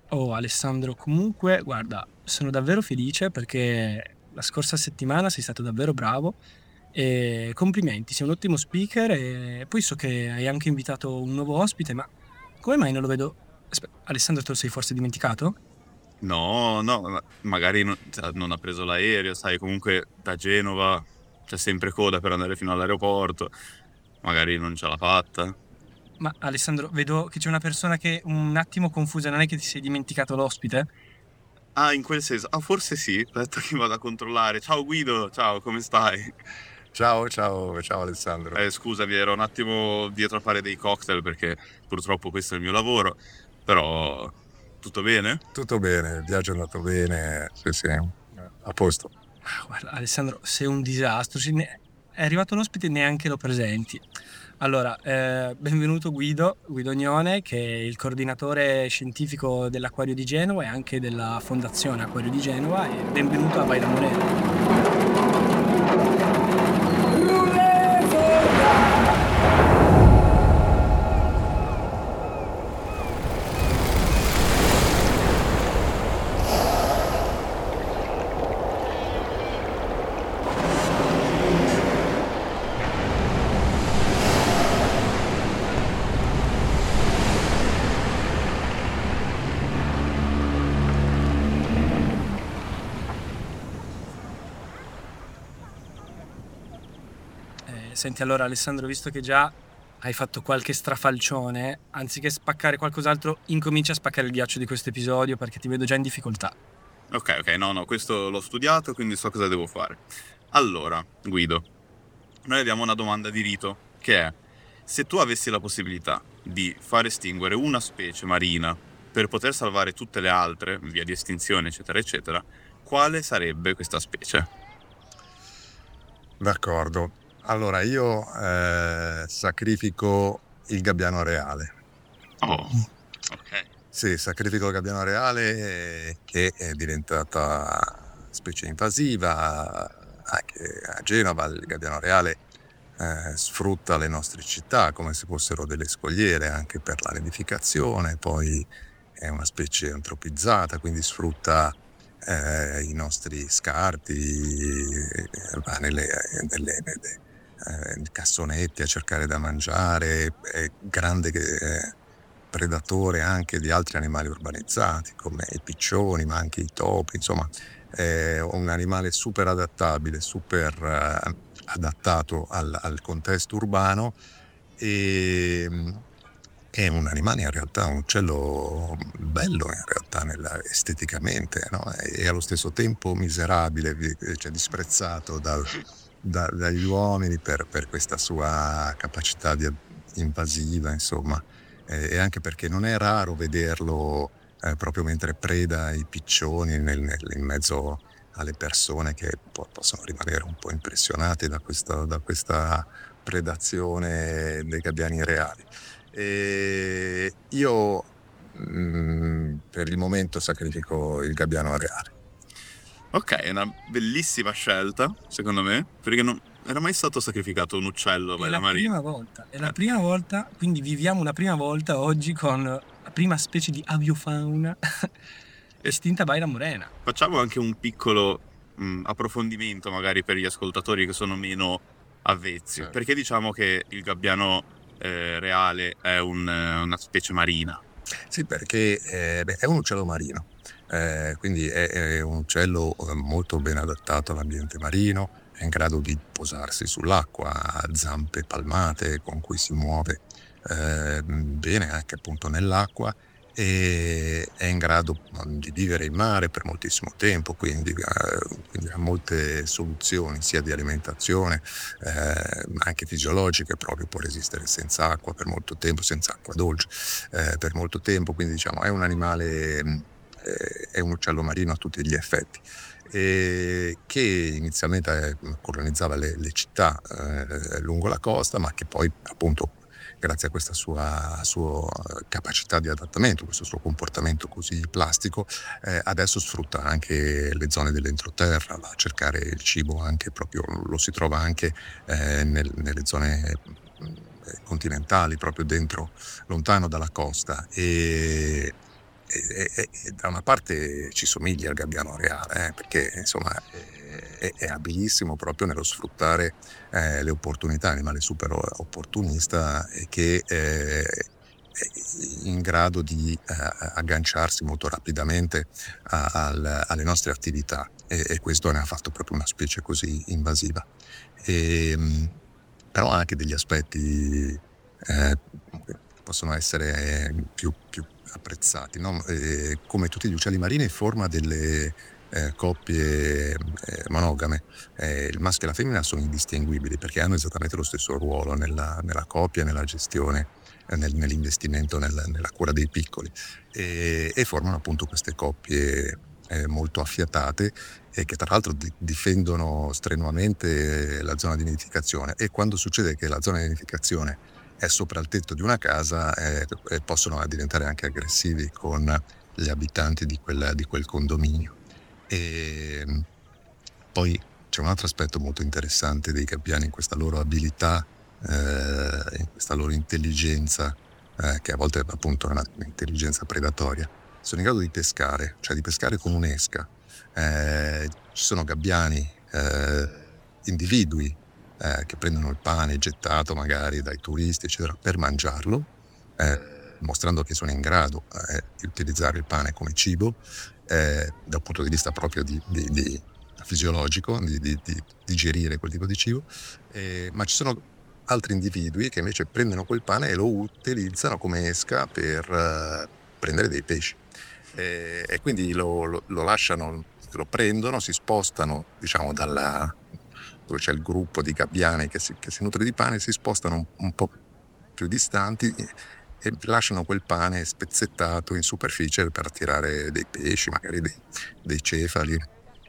Oh Alessandro, comunque, guarda, sono davvero felice perché la scorsa settimana sei stato davvero bravo e complimenti, sei un ottimo speaker e poi so che hai anche invitato un nuovo ospite, ma come mai non lo vedo? Alessandro, te lo sei forse dimenticato? No, no, magari cioè, non ha preso l'aereo, sai, comunque da Genova c'è sempre coda per andare fino all'aeroporto, magari non ce l'ha fatta. Ma Alessandro, vedo che c'è una persona che è un attimo confusa, non è che ti sei dimenticato l'ospite? Ah, in quel senso, forse sì, aspetta che vado a controllare. Ciao Guido, ciao, come stai? Ciao, ciao, ciao Alessandro. Scusami, ero un attimo dietro a fare dei cocktail perché purtroppo questo è il mio lavoro, però tutto bene? Tutto bene, il viaggio è andato bene, sì, sì, a posto. Guarda, Alessandro, sei un disastro. È arrivato l'ospite e neanche lo presenti. Allora, benvenuto Guido Gnone, che è il coordinatore scientifico dell'Acquario di Genova e anche della Fondazione Acquario di Genova, e benvenuto a Baila Morena. Senti, allora Alessandro, visto che già hai fatto qualche strafalcione, anziché spaccare qualcos'altro, incomincia a spaccare il ghiaccio di questo episodio perché ti vedo già in difficoltà. Ok, ok, no, no, questo l'ho studiato, quindi so cosa devo fare. Allora, Guido, noi abbiamo una domanda di rito, che è: se tu avessi la possibilità di far estinguere una specie marina per poter salvare tutte le altre, via di estinzione, eccetera, eccetera, quale sarebbe questa specie? D'accordo. Allora, io sacrifico il gabbiano reale. Oh, ok. Sì, sacrifico il gabbiano reale che è diventata specie invasiva. Anche a Genova il gabbiano reale sfrutta le nostre città come se fossero delle scogliere anche per la nidificazione. Poi è una specie antropizzata, quindi sfrutta i nostri scarti, va nei cassonetti a cercare da mangiare, è grande predatore anche di altri animali urbanizzati come i piccioni, ma anche i topi, insomma è un animale super adattabile, super adattato al contesto urbano e è un animale in realtà, un uccello bello in realtà esteticamente, no? E allo stesso tempo miserabile, cioè disprezzato dagli uomini per questa sua capacità invasiva, insomma, e anche perché non è raro vederlo proprio mentre preda i piccioni in mezzo alle persone che possono rimanere un po' impressionate da questa predazione dei gabbiani reali. E io per il momento sacrifico il gabbiano reale. Ok, è una bellissima scelta, secondo me, perché non era mai stato sacrificato un uccello È per la la marina. prima volta, è la Eh, prima volta, quindi viviamo una prima volta oggi con la prima specie di aviofauna e estinta a Baila Morena. facciamo anche un piccolo approfondimento, magari per gli ascoltatori che sono meno avvezzi. Certo. Perché diciamo che il gabbiano reale è una specie marina? Sì, perché è un uccello marino, quindi è un uccello molto ben adattato all'ambiente marino, è in grado di posarsi sull'acqua, ha zampe palmate con cui si muove bene anche appunto nell'acqua e è in grado di vivere in mare per moltissimo tempo, quindi ha molte soluzioni sia di alimentazione ma anche fisiologiche, proprio può resistere senza acqua per molto tempo, senza acqua dolce per molto tempo, quindi diciamo è un animale, è un uccello marino a tutti gli effetti, che inizialmente colonizzava le città lungo la costa, ma che poi appunto grazie a questa sua capacità di adattamento, questo suo comportamento così plastico, adesso sfrutta anche le zone dell'entroterra, va a cercare il cibo anche proprio, lo si trova anche nelle zone continentali, proprio dentro, lontano dalla costa e da una parte ci somiglia al gabbiano reale, perché insomma è abilissimo proprio nello sfruttare le opportunità, animale super opportunista e che è in grado di agganciarsi molto rapidamente alle nostre attività, e questo ne ha fatto proprio una specie così invasiva. Però ha anche degli aspetti possono essere più apprezzati, no? Come tutti gli uccelli marini forma delle coppie monogame. Il maschio e la femmina sono indistinguibili perché hanno esattamente lo stesso ruolo nella coppia, nella gestione, nell'investimento, nella cura dei piccoli, e formano appunto queste coppie molto affiatate, e che tra l'altro difendono strenuamente la zona di nidificazione, e quando succede che la zona di nidificazione è sopra il tetto di una casa possono diventare anche aggressivi con gli abitanti di quel condominio. E poi c'è un altro aspetto molto interessante dei gabbiani in questa loro abilità, in questa loro intelligenza, che a volte appunto è un'intelligenza predatoria. Sono in grado di pescare, cioè di pescare con un'esca. Ci sono gabbiani, individui che prendono il pane gettato magari dai turisti eccetera per mangiarlo, mostrando che sono in grado di utilizzare il pane come cibo, dal punto di vista proprio di fisiologico, di digerire quel tipo di cibo, ma ci sono altri individui che invece prendono quel pane e lo utilizzano come esca per prendere dei pesci, e quindi lo lasciano, lo prendono, si spostano diciamo dove c'è il gruppo di gabbiani che si nutre di pane, si spostano un po' più distanti e lasciano quel pane spezzettato in superficie per attirare dei pesci, magari dei cefali,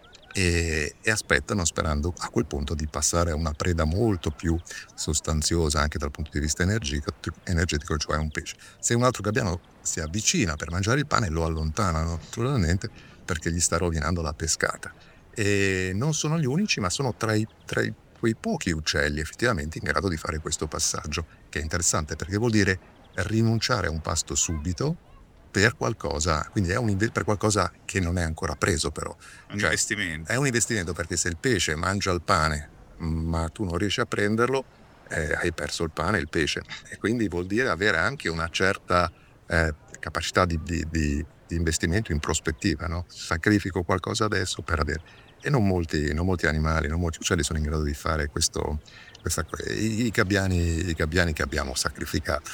e aspettano, sperando a quel punto di passare a una preda molto più sostanziosa anche dal punto di vista energetico, cioè un pesce. Se un altro gabbiano si avvicina per mangiare il pane, lo allontanano naturalmente perché gli sta rovinando la pescata. E non sono gli unici, ma sono tra quei pochi uccelli effettivamente in grado di fare questo passaggio, che è interessante perché vuol dire rinunciare a un pasto subito per qualcosa, quindi per qualcosa che non è ancora preso, però. Un investimento. È un investimento, perché se il pesce mangia il pane ma tu non riesci a prenderlo, hai perso il pane e il pesce, e quindi vuol dire avere anche una certa capacità di investimento in prospettiva, no? Sacrifico qualcosa adesso per avere. E non molti animali, non molti uccelli sono in grado di fare questo. I gabbiani che abbiamo sacrificato.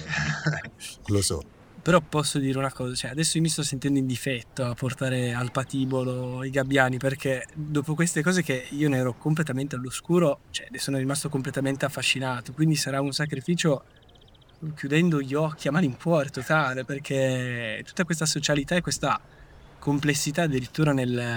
Lo so. Però posso dire una cosa, cioè adesso io mi sto sentendo in difetto a portare al patibolo i gabbiani, perché dopo queste cose che io ne ero completamente all'oscuro, cioè ne sono rimasto completamente affascinato, quindi sarà un sacrificio chiudendo gli occhi a malincuore totale, perché tutta questa socialità e questa complessità addirittura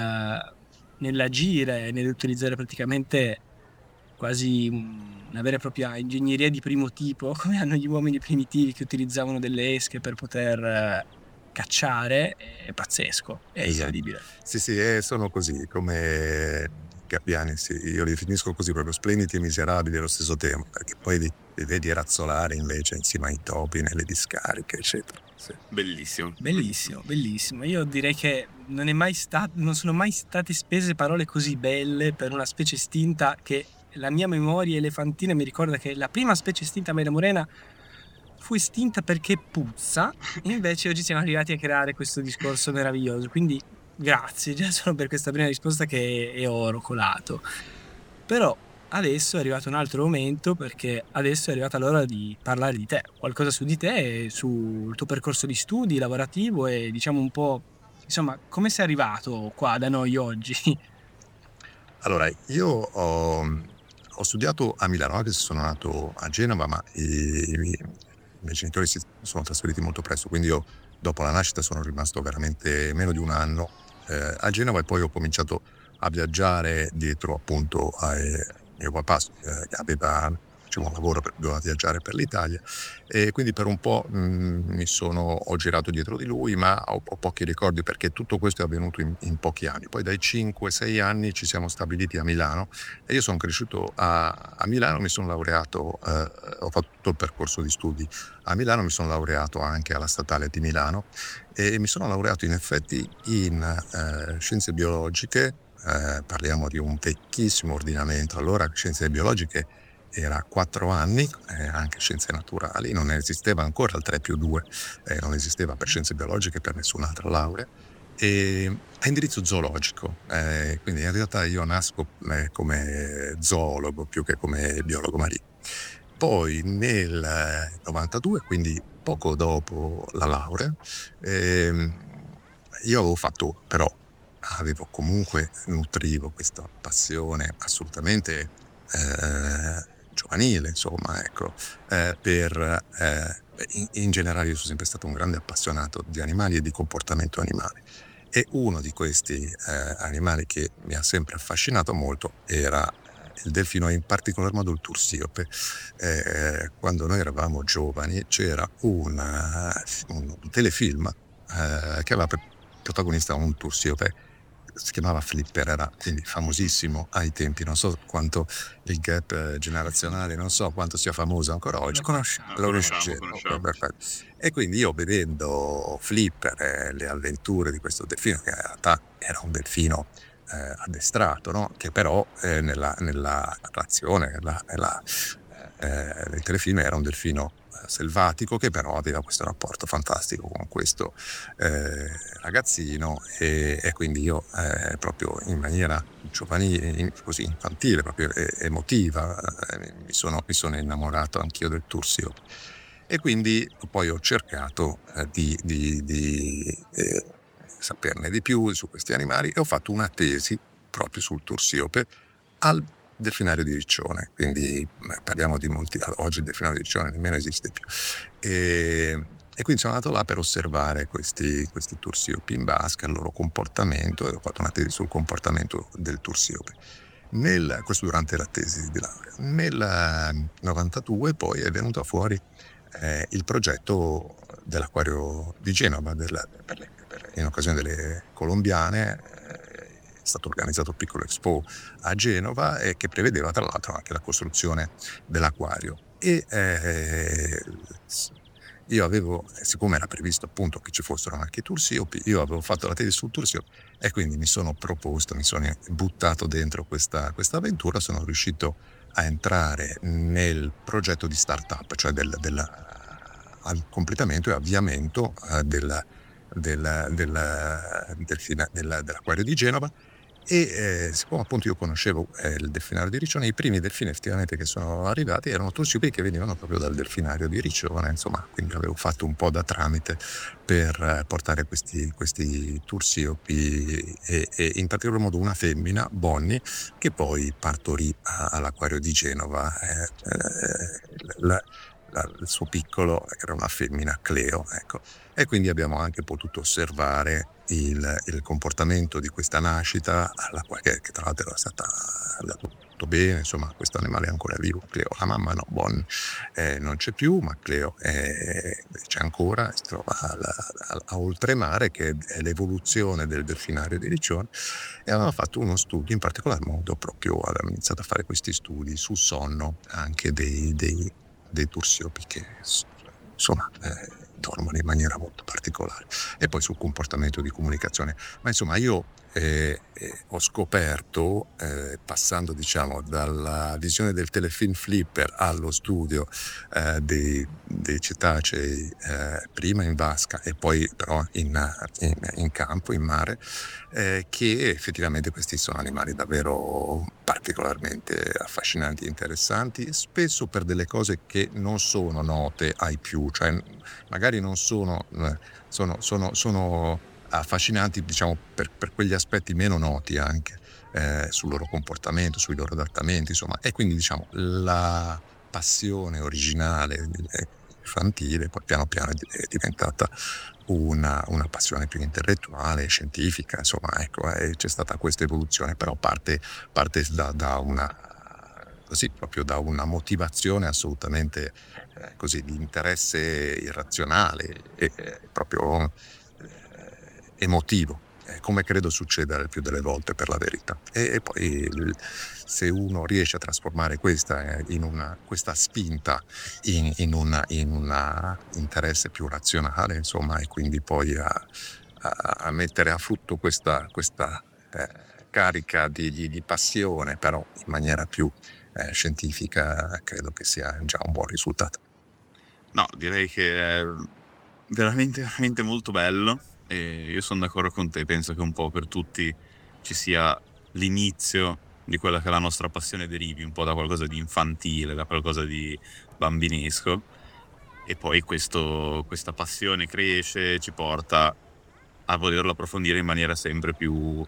nell'agire, nell'utilizzare praticamente quasi una vera e propria ingegneria di primo tipo, come hanno gli uomini primitivi che utilizzavano delle esche per poter cacciare, è pazzesco, è incredibile. Sì, sono così, come gabbiani, sì, io li definisco così, proprio splendidi e miserabili allo stesso tempo, perché poi li vedi razzolare invece insieme ai topi nelle discariche, eccetera. Sì. Bellissimo. Bellissimo, bellissimo. Io direi che non sono mai state spese parole così belle per una specie estinta, che la mia memoria elefantina mi ricorda che la prima specie estinta a Maria Morena fu estinta perché puzza, e invece oggi siamo arrivati a creare questo discorso meraviglioso, quindi grazie già solo per questa prima risposta che è oro colato. Però adesso è arrivato un altro momento, perché adesso è arrivata l'ora di parlare di te, qualcosa su di te, sul tuo percorso di studi lavorativo, e diciamo un po', insomma, come sei arrivato qua da noi oggi? Allora, io ho studiato a Milano, anche se sono nato a Genova, ma i miei genitori si sono trasferiti molto presto, quindi io dopo la nascita sono rimasto veramente meno di un anno a Genova, e poi ho cominciato a viaggiare dietro appunto a mio papà, che aveva facevo un lavoro per doveva viaggiare per l'Italia, e quindi per un po' ho girato dietro di lui, ma ho pochi ricordi perché tutto questo è avvenuto in pochi anni. Poi dai 5-6 anni ci siamo stabiliti a Milano e io sono cresciuto a Milano, mi sono laureato, ho fatto tutto il percorso di studi a Milano, mi sono laureato anche alla Statale di Milano e mi sono laureato in effetti in scienze biologiche. Parliamo di un vecchissimo ordinamento. Allora scienze biologiche era 4 anni, anche scienze naturali, non esisteva ancora il 3+2, non esisteva per scienze biologiche per nessun'altra laurea, e a indirizzo zoologico, quindi in realtà io nasco come zoologo più che come biologo marino. Poi nel 92, quindi poco dopo la laurea, io avevo comunque, nutrivo questa passione assolutamente giovanile, insomma, ecco, in generale io sono sempre stato un grande appassionato di animali e di comportamento animale. E uno di questi animali che mi ha sempre affascinato molto era il delfino, e in particolar modo il tursiope. Quando noi eravamo giovani c'era un telefilm che aveva per protagonista un tursiope, si chiamava Flipper, era quindi famosissimo ai tempi. Non so quanto il gap generazionale, non so quanto sia famoso ancora oggi. Lo conosciamo. Lo conoscevo. Perfetto. E quindi io vedendo Flipper e le avventure di questo delfino, che in realtà era un delfino addestrato, no? Che però nella narrazione, nel telefilm era un delfino selvatico, che però aveva questo rapporto fantastico con questo ragazzino, e quindi io proprio in maniera giovanile, così infantile, proprio emotiva, mi sono innamorato anch'io del tursiope. E quindi poi ho cercato di saperne di più su questi animali e ho fatto una tesi proprio sul tursiope al delfinario di Riccione. Quindi parliamo di oggi il delfinario di Riccione nemmeno esiste più, e quindi sono andato là per osservare questi tursiopi in vasca, il loro comportamento, e ho fatto una tesi sul comportamento del tursiope. Questo durante la tesi di laurea. Nel 92 poi è venuto fuori il progetto dell'acquario di Genova, in occasione delle Colombiane. È stato organizzato un piccolo Expo a Genova, che prevedeva tra l'altro anche la costruzione dell'acquario. E io avevo, siccome era previsto appunto che ci fossero anche i tursiopi, io avevo fatto la tesi sul tursiope e quindi mi sono buttato dentro questa avventura. Sono riuscito a entrare nel progetto di startup, cioè al completamento e avviamento dell'acquario di Genova. E siccome appunto io conoscevo il delfinario di Riccione, i primi delfini effettivamente che sono arrivati erano tursiopi che venivano proprio dal delfinario di Riccione, insomma, quindi avevo fatto un po' da tramite per portare questi tursiopi, e in particolar modo una femmina, Bonnie, che poi partorì all'acquario di Genova il suo piccolo, che era una femmina, Cleo, ecco. E quindi abbiamo anche potuto osservare il comportamento di questa nascita, che tra l'altro era stata andata tutto bene, insomma, questo animale è ancora vivo. Cleo, la mamma no, Bonnie non c'è più, ma Cleo c'è ancora, si trova a oltremare, che è l'evoluzione del delfinario di Riccione. E avevamo fatto uno studio, in particolar modo proprio avevamo iniziato a fare questi studi sul sonno anche dei tursiopi, che insomma dormono in maniera molto particolare, e poi sul comportamento di comunicazione. Ma insomma io ho scoperto, passando diciamo dalla visione del telefilm Flipper allo studio dei cetacei, prima in vasca e poi però in campo, in mare, che effettivamente questi sono animali davvero particolarmente affascinanti e interessanti, spesso per delle cose che non sono note ai più, cioè magari non sono affascinanti, diciamo, per quegli aspetti meno noti anche sul loro comportamento, sui loro adattamenti, insomma. E quindi diciamo la passione originale infantile poi piano piano è diventata una passione più intellettuale, scientifica, insomma, ecco, c'è stata questa evoluzione, però parte da così proprio da una motivazione assolutamente così di interesse irrazionale e proprio emotivo, come credo succeda il più delle volte per la verità. E poi se uno riesce a trasformare questa spinta in un interesse più razionale, insomma, e quindi poi a mettere a frutto questa carica di passione, però in maniera più scientifica, credo che sia già un buon risultato. No, direi che è veramente, veramente molto bello e io sono d'accordo con te, penso che un po' per tutti ci sia l'inizio di quella che è la nostra passione derivi un po' da qualcosa di infantile, da qualcosa di bambinesco e poi questa passione cresce, ci porta a volerlo approfondire in maniera sempre più,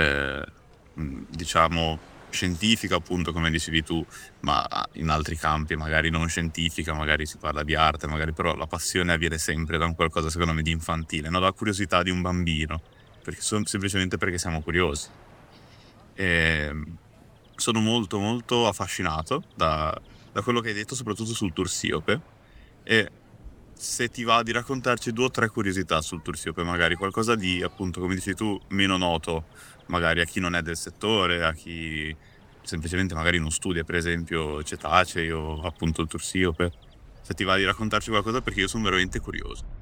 diciamo, scientifica, appunto, come dicevi tu, ma in altri campi magari non scientifica, magari si parla di arte, magari però la passione avviene sempre da un qualcosa, secondo me, di infantile, no? La curiosità di un bambino, semplicemente perché siamo curiosi. E sono molto molto affascinato da quello che hai detto, soprattutto sul Tursiope, e se ti va di raccontarci 2 o 3 curiosità sul Tursiope, magari qualcosa di, appunto, come dici tu, meno noto, magari a chi non è del settore, a chi semplicemente magari non studia, per esempio cetacei o appunto il Tursiope, se ti va di raccontarci qualcosa, perché io sono veramente curioso.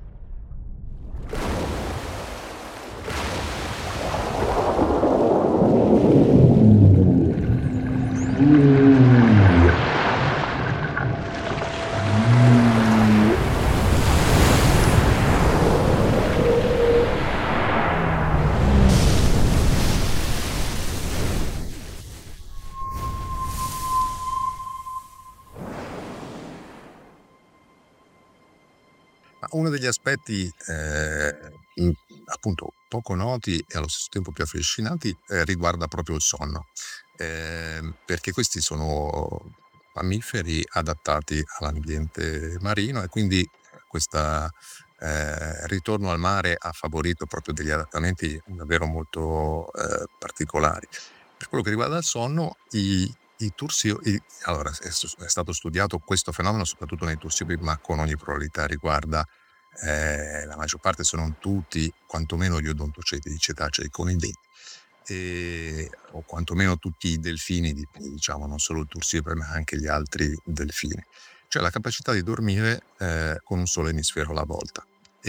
Uno degli aspetti appunto poco noti e allo stesso tempo più affascinanti riguarda proprio il sonno, perché questi sono mammiferi adattati all'ambiente marino e quindi questo ritorno al mare ha favorito proprio degli adattamenti davvero molto particolari. Per quello che riguarda il sonno, allora è stato studiato questo fenomeno soprattutto nei tursiopi, ma con ogni probabilità riguarda la maggior parte, se non tutti, quantomeno gli odontoceti, i cetacei con i denti, o quantomeno tutti i delfini, diciamo non solo il tursiope ma anche gli altri delfini, cioè la capacità di dormire con un solo emisfero alla volta.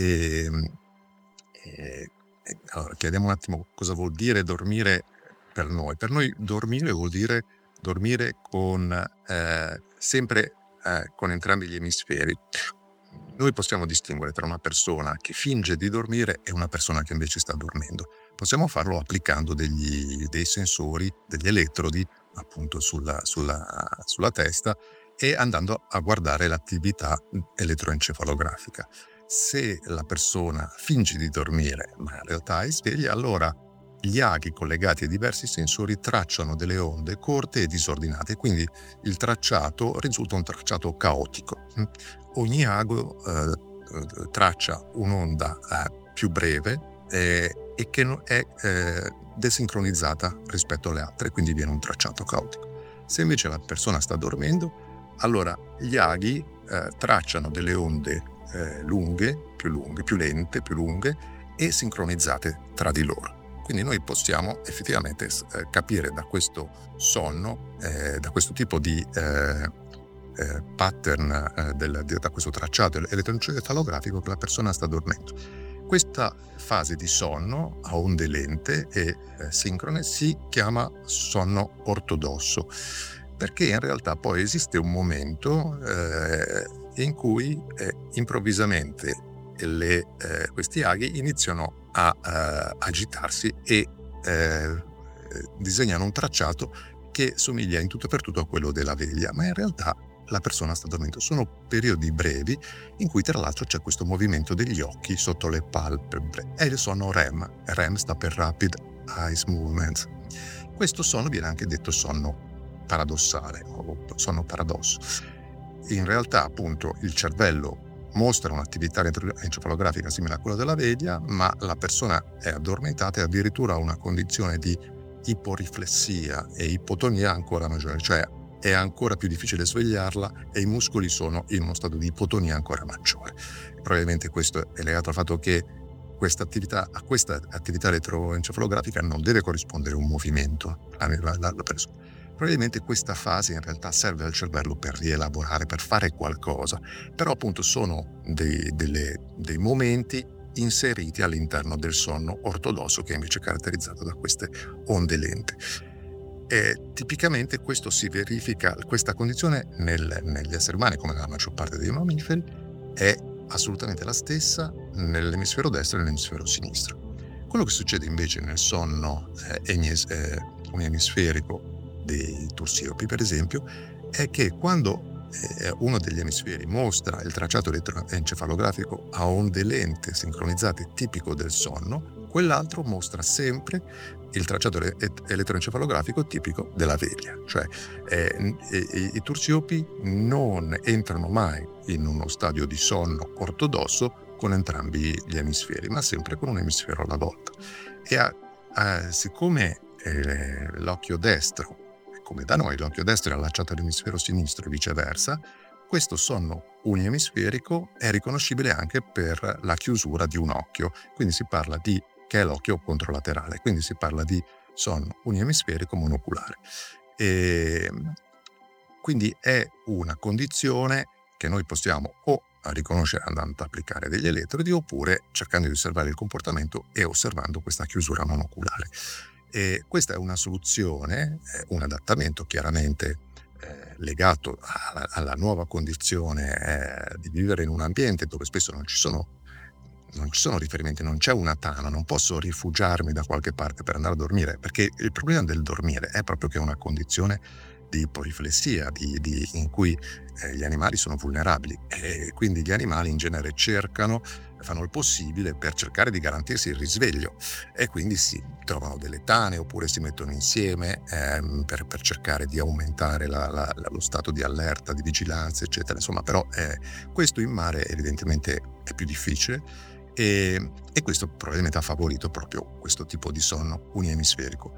Allora chiediamo un attimo cosa vuol dire dormire per noi. Per noi dormire vuol dire dormire con sempre con entrambi gli emisferi. Noi possiamo distinguere tra una persona che finge di dormire e una persona che invece sta dormendo. Possiamo farlo applicando dei sensori, degli elettrodi appunto sulla testa e andando a guardare l'attività elettroencefalografica. Se la persona finge di dormire ma in realtà è sveglia, allora gli aghi collegati ai diversi sensori tracciano delle onde corte e disordinate, quindi il tracciato risulta un tracciato caotico. Ogni ago traccia un'onda più breve e che è desincronizzata rispetto alle altre, quindi viene un tracciato caotico. Se invece la persona sta dormendo, allora gli aghi tracciano delle onde più lente, più lunghe e sincronizzate tra di loro. Quindi noi possiamo effettivamente capire da questo sonno, da questo tipo di pattern, da questo tracciato elettroencefalografico, che la persona sta dormendo. Questa fase di sonno a onde lente e sincrone si chiama sonno ortodosso, perché in realtà poi esiste un momento in cui improvvisamente questi aghi iniziano a agitarsi e disegnano un tracciato che somiglia in tutto e per tutto a quello della veglia, ma in realtà la persona sta dormendo. Sono periodi brevi in cui tra l'altro c'è questo movimento degli occhi sotto le palpebre, e il sonno REM. REM sta per Rapid Eyes Movement. Questo sonno viene anche detto sonno paradossale o sonno paradosso. In realtà appunto il cervello mostra un'attività encefalografica simile a quella della veglia, ma la persona è addormentata e addirittura ha una condizione di iporiflessia e ipotonia ancora maggiore, cioè è ancora più difficile svegliarla e i muscoli sono in uno stato di ipotonia ancora maggiore. Probabilmente questo è legato al fatto che a questa attività elettroencefalografica non deve corrispondere un movimento alla persona. Probabilmente questa fase in realtà serve al cervello per rielaborare, per fare qualcosa, però appunto sono dei momenti inseriti all'interno del sonno ortodosso, che è invece caratterizzato da queste onde lente. E tipicamente questo si verifica, questa condizione negli esseri umani, come nella maggior parte dei mammiferi, è assolutamente la stessa nell'emisfero destro e nell'emisfero sinistro. Quello che succede invece nel sonno uniemisferico dei tursiopi, per esempio, è che quando uno degli emisferi mostra il tracciato elettroencefalografico a onde lente sincronizzate tipico del sonno, quell'altro mostra sempre il tracciato elettroencefalografico tipico della veglia. Cioè i tursiopi non entrano mai in uno stadio di sonno ortodosso con entrambi gli emisferi, ma sempre con un emisfero alla volta. E siccome l'occhio destro, come da noi l'occhio destro è allacciato all'emisfero sinistro e viceversa, questo sonno uniemisferico è riconoscibile anche per la chiusura di un occhio, quindi si parla che è l'occhio controlaterale, quindi si parla di sonno uniemisferico monoculare. E quindi è una condizione che noi possiamo o riconoscere andando ad applicare degli elettrodi, oppure cercando di osservare il comportamento e osservando questa chiusura monoculare. E questa è una soluzione, un adattamento chiaramente legato alla nuova condizione di vivere in un ambiente dove spesso non ci sono riferimenti, non c'è una tana, non posso rifugiarmi da qualche parte per andare a dormire, perché il problema del dormire è proprio che è una condizione di iporiflessia, in cui gli animali sono vulnerabili, e quindi gli animali in genere fanno il possibile per cercare di garantirsi il risveglio, e quindi si trovano delle tane oppure si mettono insieme per cercare di aumentare lo stato di allerta, di vigilanza, eccetera. Insomma, però questo in mare evidentemente è più difficile, e questo probabilmente ha favorito proprio questo tipo di sonno uniemisferico.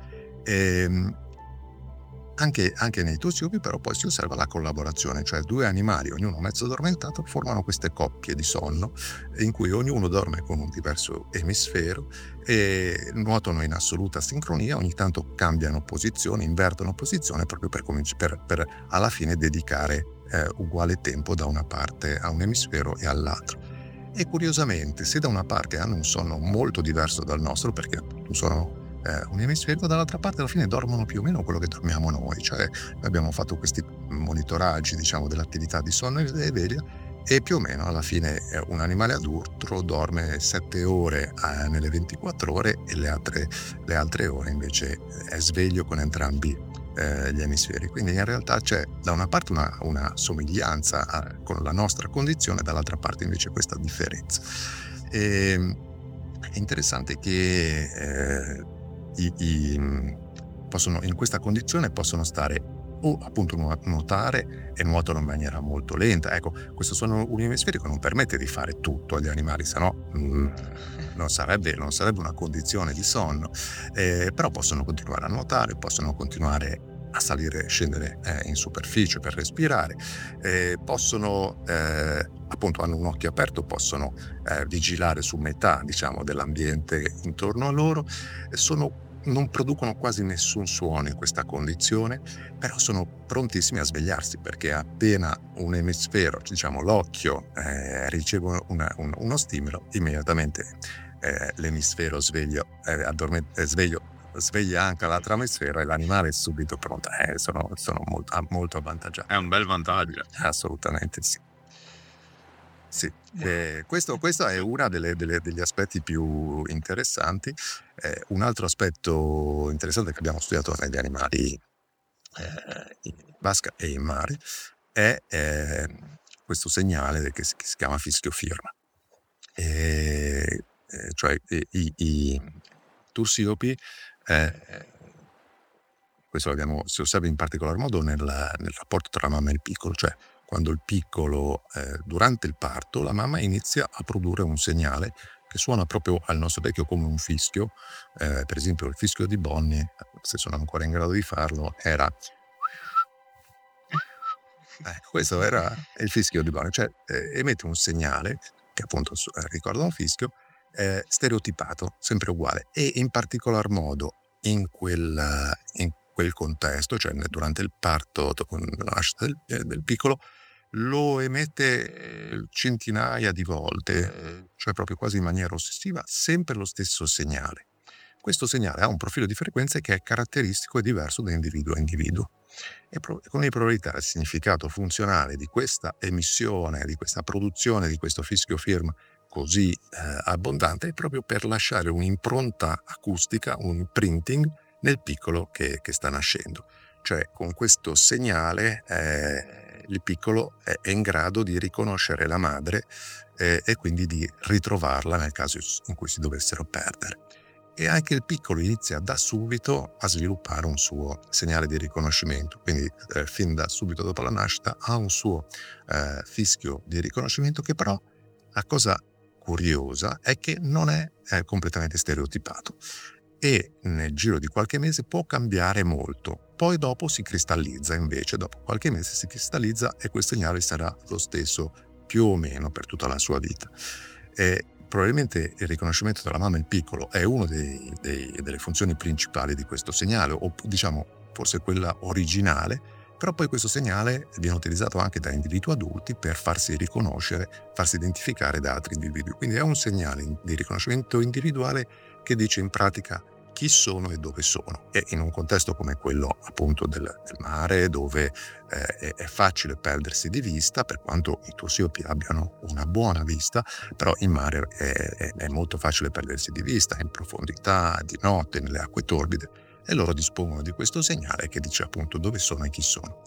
Anche nei tursiopi però poi si osserva la collaborazione, cioè due animali, ognuno mezzo addormentato, formano queste coppie di sonno in cui ognuno dorme con un diverso emisfero e nuotano in assoluta sincronia, ogni tanto cambiano posizione, invertono posizione proprio per alla fine dedicare uguale tempo da una parte a un emisfero e all'altro. E curiosamente, se da una parte hanno un sonno molto diverso dal nostro, perché appunto sono un emisferico, dall'altra parte alla fine dormono più o meno quello che dormiamo noi. Cioè abbiamo fatto questi monitoraggi, diciamo, dell'attività di sonno e veglia, e più o meno alla fine un animale adulto dorme 7 ore nelle 24 ore e le altre ore invece è sveglio con entrambi gli emisferi. Quindi in realtà c'è da una parte una somiglianza con la nostra condizione, dall'altra parte invece questa differenza. È interessante che in questa condizione possono stare o appunto nuotare, e nuotano in maniera molto lenta. Ecco, questo sonno uniemisferico non permette di fare tutto agli animali, sennò non sarebbe una condizione di sonno, però possono continuare a nuotare, possono continuare a salire e scendere in superficie per respirare, appunto hanno un occhio aperto, possono vigilare su metà, diciamo, dell'ambiente intorno a loro, non producono quasi nessun suono in questa condizione, però sono prontissimi a svegliarsi, perché appena un emisfero, diciamo l'occhio, riceve uno stimolo, immediatamente l'emisfero sveglio sveglia anche l'altro emisfero e l'animale è subito pronto. Sono molto avvantaggiati. È un bel vantaggio. Assolutamente sì. Sì, questo è uno degli aspetti più interessanti. Un altro aspetto interessante che abbiamo studiato negli animali in vasca e in mare è questo segnale che si chiama fischio firma. Cioè i tursiopi, questo si osserva in particolar modo nel rapporto tra la mamma e il piccolo, cioè quando il piccolo, durante il parto, la mamma inizia a produrre un segnale che suona proprio al nostro orecchio come un fischio. Per esempio il fischio di Bonnie, se sono ancora in grado di farlo, era Questo era il fischio di Browning, cioè emette un segnale che appunto ricorda un fischio, stereotipato, sempre uguale, e in particolar modo in quel contesto, cioè durante il parto, dopo la nascita del piccolo, lo emette centinaia di volte, cioè proprio quasi in maniera ossessiva, sempre lo stesso segnale. Questo segnale ha un profilo di frequenze che è caratteristico e diverso da individuo a individuo. E con le probabilità il significato funzionale di questa emissione, di questa produzione, di questo fischio firma così abbondante è proprio per lasciare un'impronta acustica, un imprinting nel piccolo che sta nascendo. Cioè con questo segnale il piccolo è in grado di riconoscere la madre e quindi di ritrovarla nel caso in cui si dovessero perdere. E anche il piccolo inizia da subito a sviluppare un suo segnale di riconoscimento, quindi fin da subito dopo la nascita ha un suo fischio di riconoscimento, che però la cosa curiosa è che non è completamente stereotipato e nel giro di qualche mese può cambiare molto, poi dopo si cristallizza, invece dopo qualche mese si cristallizza e quel segnale sarà lo stesso più o meno per tutta la sua vita. Probabilmente il riconoscimento della mamma e il piccolo è una delle funzioni principali di questo segnale, o diciamo forse quella originale, però poi questo segnale viene utilizzato anche da individui adulti per farsi riconoscere, farsi identificare da altri individui. Quindi è un segnale di riconoscimento individuale che dice in pratica chi sono e dove sono. E in un contesto come quello appunto del mare, dove è facile perdersi di vista, per quanto i tursiopi abbiano una buona vista, però in mare è molto facile perdersi di vista in profondità, di notte, nelle acque torbide, e loro dispongono di questo segnale che dice appunto dove sono e chi sono.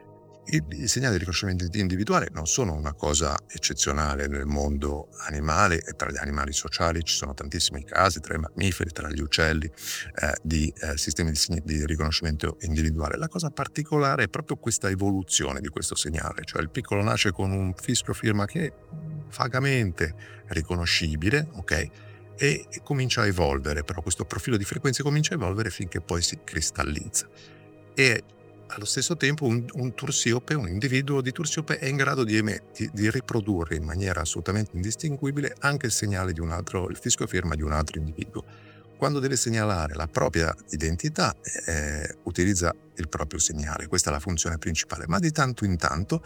I segnali di riconoscimento individuale non sono una cosa eccezionale nel mondo animale, e tra gli animali sociali ci sono tantissimi casi, tra i mammiferi, tra gli uccelli, di sistemi di riconoscimento individuale. La cosa particolare è proprio questa evoluzione di questo segnale, cioè il piccolo nasce con un fischio firma che è vagamente riconoscibile, ok? E comincia a evolvere, però questo profilo di frequenze comincia a evolvere finché poi si cristallizza. E allo stesso tempo un tursiope, un individuo di tursiope è in grado di riprodurre in maniera assolutamente indistinguibile anche il segnale di un altro, il fischio firma di un altro individuo. Quando deve segnalare la propria identità utilizza il proprio segnale, questa è la funzione principale, ma di tanto in tanto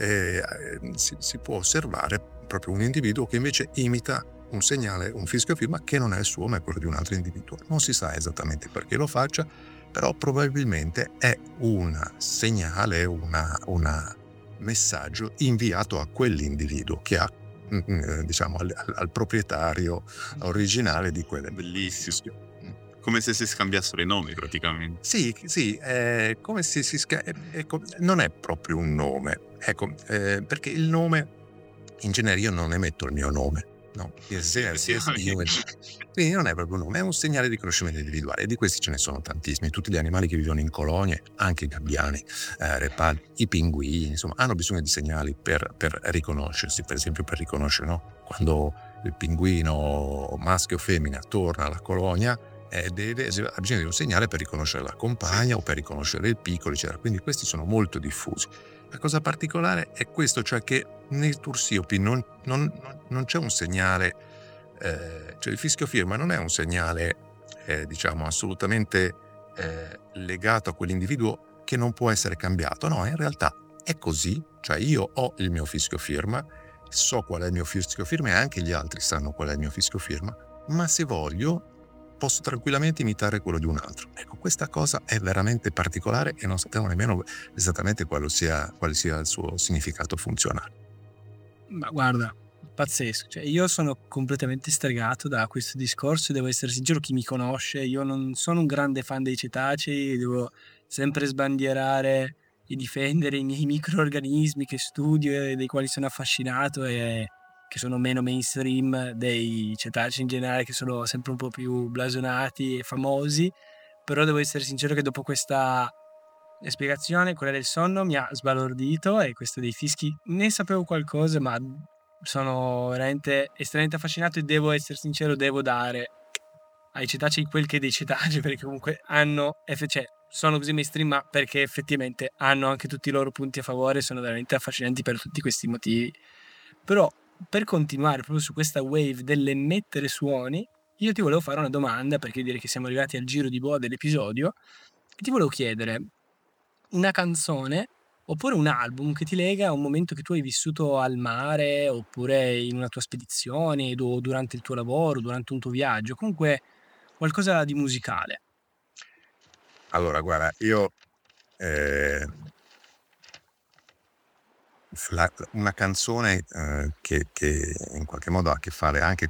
si può osservare proprio un individuo che invece imita un segnale, un fischio firma che non è il suo ma è quello di un altro individuo. Non si sa esattamente perché lo faccia, però probabilmente è un segnale, un messaggio inviato a quell'individuo che ha, diciamo, al proprietario originale di quelle. Bellissimo. Come se si scambiassero i nomi praticamente. Sì, è come se non è proprio un nome, ecco, perché il nome, in genere io non emetto il mio nome, no? Quindi non è proprio un nome, è un segnale di riconoscimento individuale, e di questi ce ne sono tantissimi. Tutti gli animali che vivono in colonie, anche i gabbiani, repali, i pinguini, insomma, hanno bisogno di segnali per riconoscersi, per esempio per riconoscere, no? Quando il pinguino maschio o femmina torna alla colonia, ha bisogno di un segnale per riconoscere la compagna o per riconoscere il piccolo, eccetera. Quindi questi sono molto diffusi. La cosa particolare è questo, cioè che nei tursiopi non c'è un segnale, cioè il fischio firma non è un segnale diciamo assolutamente legato a quell'individuo che non può essere cambiato. No, in realtà è così, cioè io ho il mio fischio firma, so qual è il mio fischio firma e anche gli altri sanno qual è il mio fischio firma, ma se voglio posso tranquillamente imitare quello di un altro. Ecco, questa cosa è veramente particolare e non sappiamo nemmeno esattamente quale sia il suo significato funzionale. Ma guarda, pazzesco, cioè io sono completamente stregato da questo discorso, devo essere sincero, chi mi conosce, io non sono un grande fan dei cetacei, devo sempre sbandierare e difendere i miei microorganismi che studio e dei quali sono affascinato e che sono meno mainstream dei cetacei in generale, che sono sempre un po' più blasonati e famosi. Però devo essere sincero che dopo questa spiegazione, quella del sonno, mi ha sbalordito, e questo dei fischi ne sapevo qualcosa, ma sono veramente estremamente affascinato e devo essere sincero, devo dare ai cetacei quel che è dei cetacei, perché comunque hanno cioè, sono così mainstream, ma perché effettivamente hanno anche tutti i loro punti a favore, sono veramente affascinanti per tutti questi motivi. Però per continuare proprio su questa wave dell'emettere suoni, io ti volevo fare una domanda, perché direi che siamo arrivati al giro di boa dell'episodio, e ti volevo chiedere una canzone oppure un album che ti lega a un momento che tu hai vissuto al mare, oppure in una tua spedizione, o durante il tuo lavoro, durante un tuo viaggio, comunque qualcosa di musicale. Allora, guarda, io eh, una canzone che in qualche modo ha a che fare anche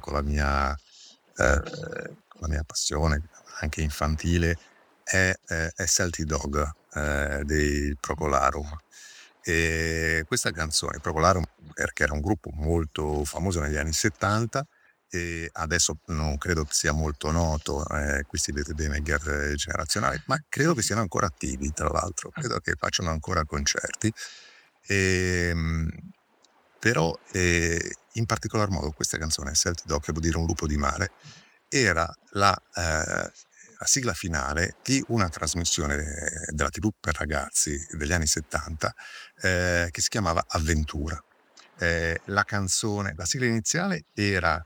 con la mia passione, anche infantile, è Celtic Dog dei Procolarum. E questa canzone, Procolarum, perché era un gruppo molto famoso negli anni 70, e adesso non credo che sia molto noto, qui si vede bene il gap generazionale, ma credo che siano ancora attivi, tra l'altro, credo che facciano ancora concerti. Ehm, Però in particolar modo questa canzone, Celtic Dog, che vuol dire un lupo di mare, era la sigla finale di una trasmissione della TV per ragazzi degli anni 70 che si chiamava Avventura. La canzone, la sigla iniziale era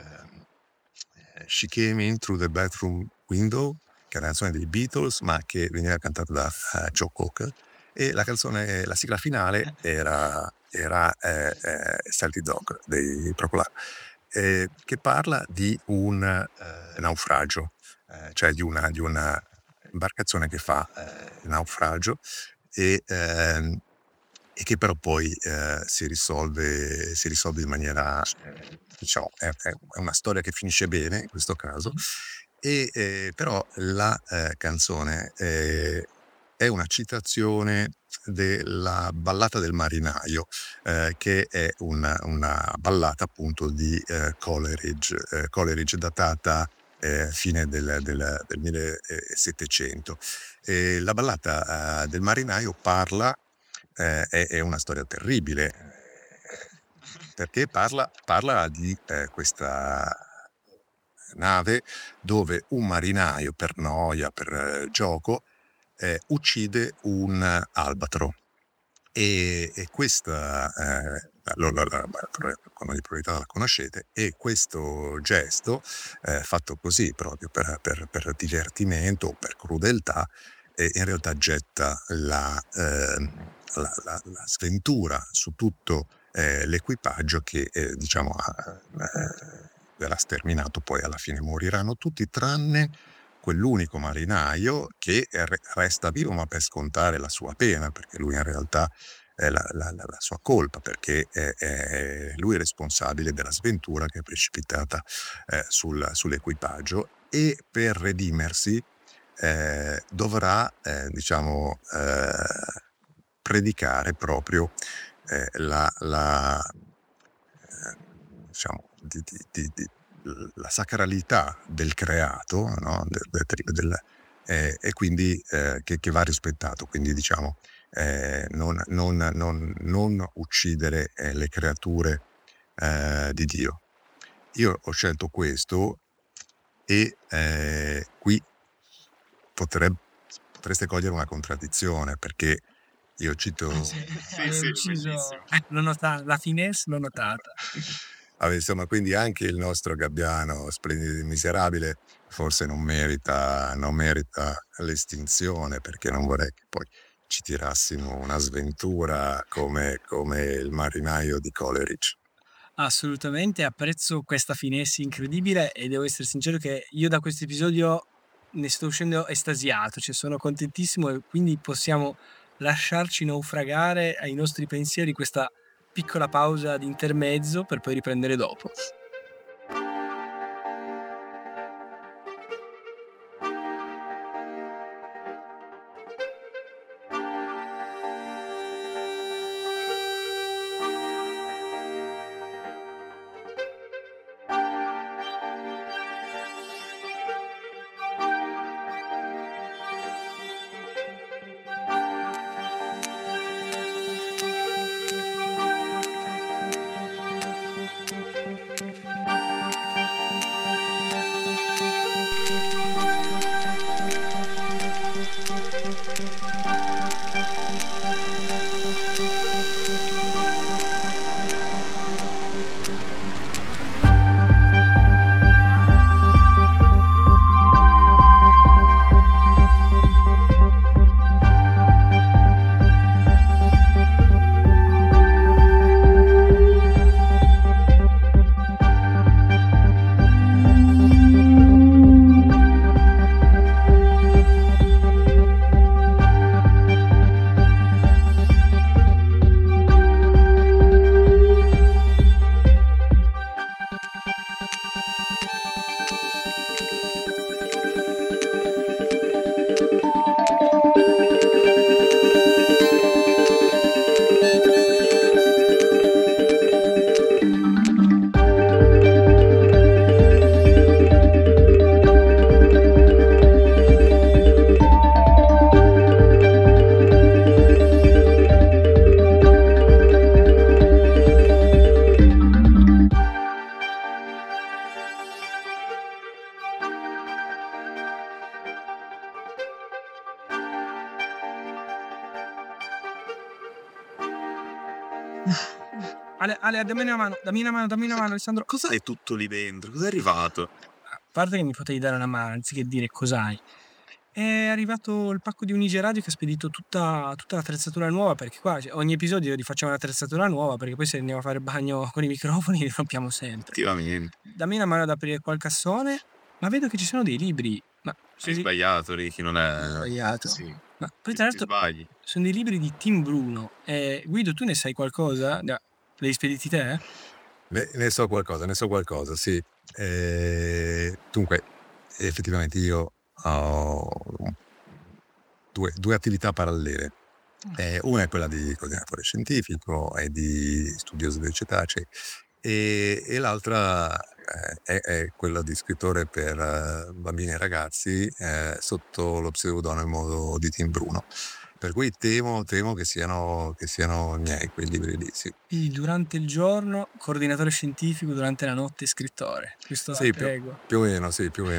She Came In Through the Bedroom Window, che è una canzone dei Beatles, ma che veniva cantata da Joe Cocker, e la canzone, la sigla finale era Celtic Dog dei Procolarum, che parla di un naufragio, cioè di una imbarcazione che fa naufragio e, e che però poi si risolve in maniera, diciamo, è una storia che finisce bene in questo caso, e però la canzone è una citazione della Ballata del marinaio, che è una ballata appunto di Coleridge, Coleridge datata fine del 1700. La Ballata del marinaio parla, è una storia terribile, perché parla di questa nave dove un marinaio, per noia, per gioco, uccide un albatro. E questa, con ogni probabilità la conoscete, e questo gesto, fatto così proprio per divertimento o per crudeltà, in realtà getta la sventura su tutto l'equipaggio che, diciamo, verrà sterminato, poi alla fine moriranno tutti tranne quell'unico marinaio che resta vivo, ma per scontare la sua pena, perché lui in realtà è la sua colpa, perché lui è responsabile della sventura che è precipitata sull'equipaggio, e per redimersi dovrà, diciamo, predicare proprio diciamo, la sacralità del creato, no? E quindi che va rispettato, quindi diciamo non uccidere le creature di Dio. Io ho scelto questo, e qui potreste cogliere una contraddizione, perché io cito... Sì, Hai sì, ucciso, bellissimo. l'ho notata, la finesse l'ho notata. Vabbè, insomma, quindi anche il nostro Gabbiano, splendido e miserabile, forse non merita l'estinzione, perché non vorrei che poi ci tirassimo una sventura come il marinaio di Coleridge. Assolutamente, apprezzo questa finesse incredibile e devo essere sincero che io da questo episodio ne sto uscendo estasiato, cioè sono contentissimo, e quindi possiamo lasciarci naufragare ai nostri pensieri questa piccola pausa di intermezzo per poi riprendere dopo. Ale, dammi una mano, Alessandro. Cos'hai tutto lì dentro? Cos'è arrivato? A parte che mi potevi dare una mano, anziché dire cos'hai. È arrivato il pacco di Unige Radio che ha spedito tutta l'attrezzatura nuova, perché qua ogni episodio rifacciamo un'attrezzatura nuova, perché poi se andiamo a fare il bagno con i microfoni li rompiamo sempre. Effettivamente. Dammi una mano ad aprire quel cassone, ma vedo che ci sono dei libri. Ma Sei sbagliato, Ricky, non è... Sbagliato. Sì. Ma poi tra Ti l'altro sbagli. sono dei libri di Tim Bruno. Guido, tu ne sai qualcosa? Li hai spediti te? Ne so qualcosa, sì. Dunque, effettivamente io ho due attività parallele. Una è quella di coordinatore scientifico e di studioso dei cetacei e l'altra è quella di scrittore per bambini e ragazzi sotto lo pseudonimo di Tim Bruno. Per cui temo che siano miei quei libri lì, sì. Quindi durante il giorno coordinatore scientifico, durante la notte scrittore. Questo Sì, la regola. più o meno.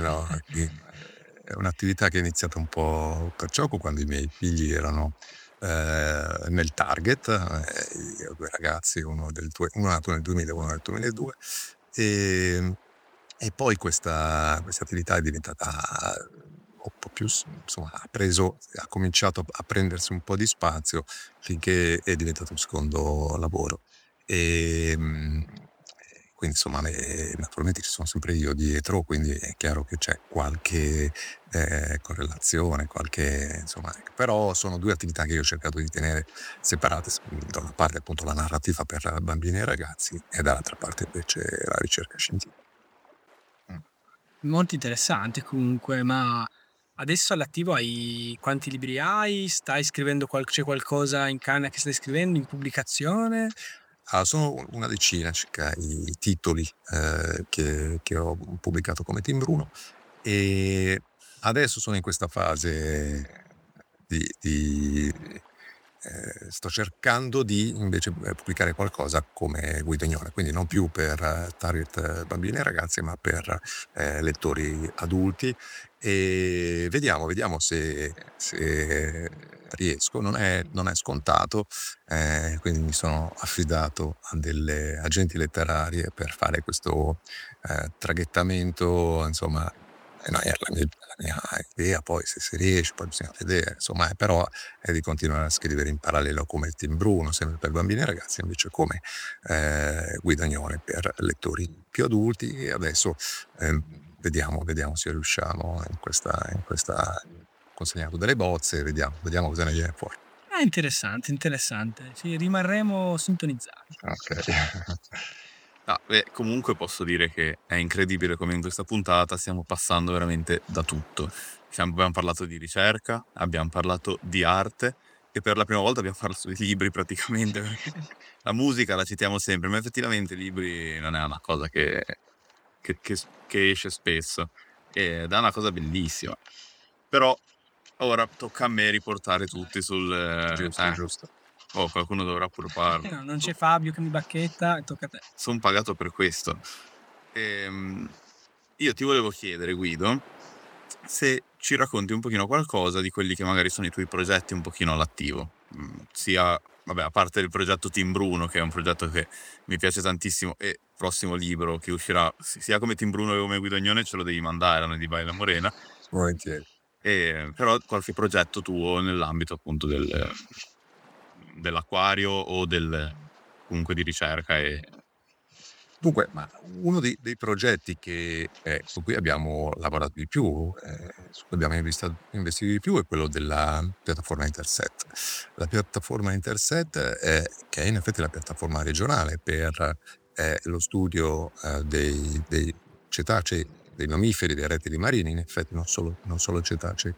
È un'attività che è iniziata un po' per gioco quando i miei figli erano nel target, io ho due ragazzi, uno nato nel 2000 uno nel 2002, e poi questa attività è diventata un po' più, insomma, ha cominciato a prendersi un po' di spazio finché è diventato un secondo lavoro. E quindi insomma naturalmente ci sono sempre io dietro, quindi è chiaro che c'è qualche correlazione, insomma, però sono due attività che io ho cercato di tenere separate, da una parte appunto la narrativa per bambini e ragazzi e dall'altra parte invece la ricerca scientifica. Molto interessante comunque, ma adesso all'attivo quanti libri hai? Stai scrivendo c'è qualcosa in canna che stai scrivendo in pubblicazione? Sono una decina circa i titoli che ho pubblicato come Tim Bruno e adesso sono in questa fase sto cercando di invece pubblicare qualcosa come Guidognone, quindi non più per target bambini e ragazzi, ma per lettori adulti, e vediamo se riesco. Non è scontato, quindi mi sono affidato a delle agenti letterarie per fare questo traghettamento, insomma. No, è la mia idea, poi se si riesce, poi bisogna vedere, insomma, però è di continuare a scrivere in parallelo come il Tim Bruno, sempre per bambini e ragazzi, invece come Guidognone per lettori più adulti, e adesso vediamo se riusciamo in questa consegnato delle bozze, vediamo cosa ne viene fuori. Interessante, ci rimarremo sintonizzati. Ok. Comunque posso dire che è incredibile come in questa puntata stiamo passando veramente da tutto. Abbiamo parlato di ricerca, abbiamo parlato di arte e per la prima volta abbiamo parlato di libri praticamente. La musica la citiamo sempre, ma effettivamente i libri non è una cosa che esce spesso ed è una cosa bellissima. Però ora tocca a me riportare tutti sul... Giusto. Oh, qualcuno dovrà pure farlo. No, non c'è Fabio che mi bacchetta, tocca a te. Sono pagato per questo. Io ti volevo chiedere, Guido, se ci racconti un pochino qualcosa di quelli che magari sono i tuoi progetti un pochino all'attivo. Sia, vabbè, a parte il progetto Tim Bruno, che è un progetto che mi piace tantissimo, e prossimo libro che uscirà, sia come Tim Bruno che come Guidognone, ce lo devi mandare, non di Baila Morena. Volentieri. Però qualche progetto tuo nell'ambito appunto dell'acquario o comunque di ricerca. Dunque, ma uno dei progetti su cui abbiamo lavorato di più, su cui abbiamo investito di più, è quello della piattaforma Interset. La piattaforma Interset che è in effetti la piattaforma regionale per lo studio dei cetacei, dei mammiferi, dei rettili marini, in effetti non solo cetacei,